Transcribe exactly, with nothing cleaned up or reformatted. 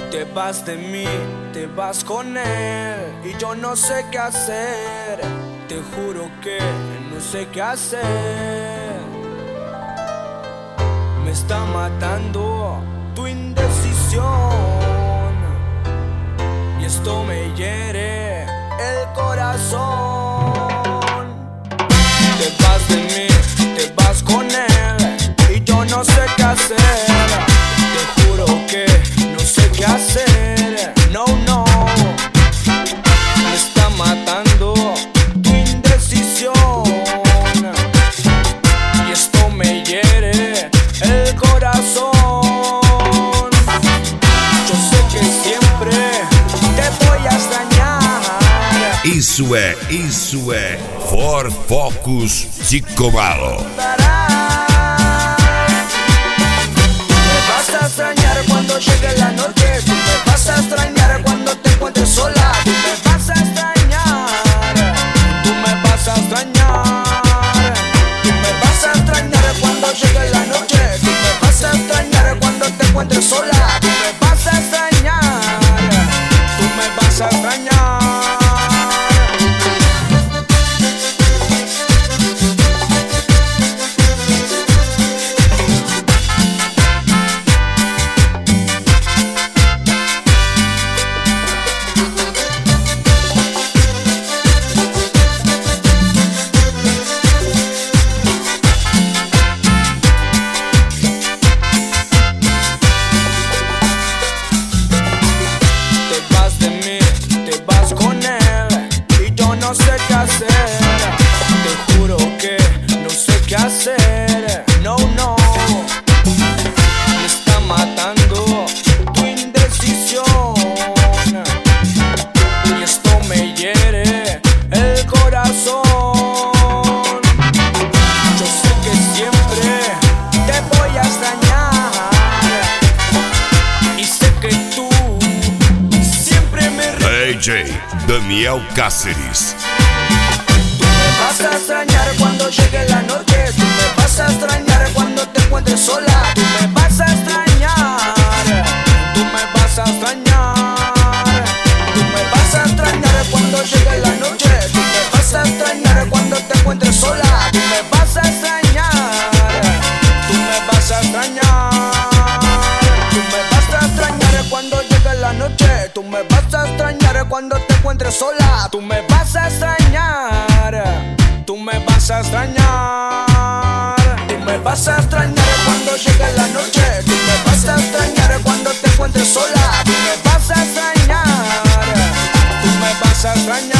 Te vas de mí, te vas con él y yo no sé qué hacer. Te juro que no sé qué hacer. Me está matando tu indecisión y esto me hiere el corazón. Te vas de mí, te vas con él y yo no sé qué hacer. Te juro que no sé qué hacer. No, no. Me está matando tu indecisión y esto me hiere el corazón. Yo sé que siempre te voy a extrañar. Isso é, isso é For Focus Chico Malo. Me vas a extrañar cuando llegue la noche. Tú me vas a extrañar cuando te encuentres sola. Tú me vas a extrañar. Tú me vas a extrañar. Tú me vas a extrañar cuando llegue la noche. Tú me vas a extrañar cuando te encuentres sola. Tú me vas a extrañar. Tú me vas a extrañar. No sé qué hacer, te juro que no sé qué hacer. No, no. Me está matando tu indecisión y esto me hiere el corazón. Yo sé que siempre te voy a extrañar y sé que tú siempre me D J Daniel Cáceres. Tú me vas a extrañar cuando llegue la noche. Tú me vas a extrañar cuando te encuentres sola. Tú me vas a extrañar. Tú me vas a extrañar. Tú me vas a extrañar cuando llegue la noche. Tú me vas a extrañar cuando te encuentres sola. Tú me vas a extrañar. Tú me vas a extrañar. Tú me vas a extrañar cuando llegue la noche. Tú me vas a extrañar cuando te encuentres sola. Tú me vas a extrañar. Tú me vas a extrañar. Tú me vas a extrañar cuando llegue la noche. Tú me vas a extrañar cuando te encuentres sola. Tú me vas a extrañar. Tú me vas a extrañar.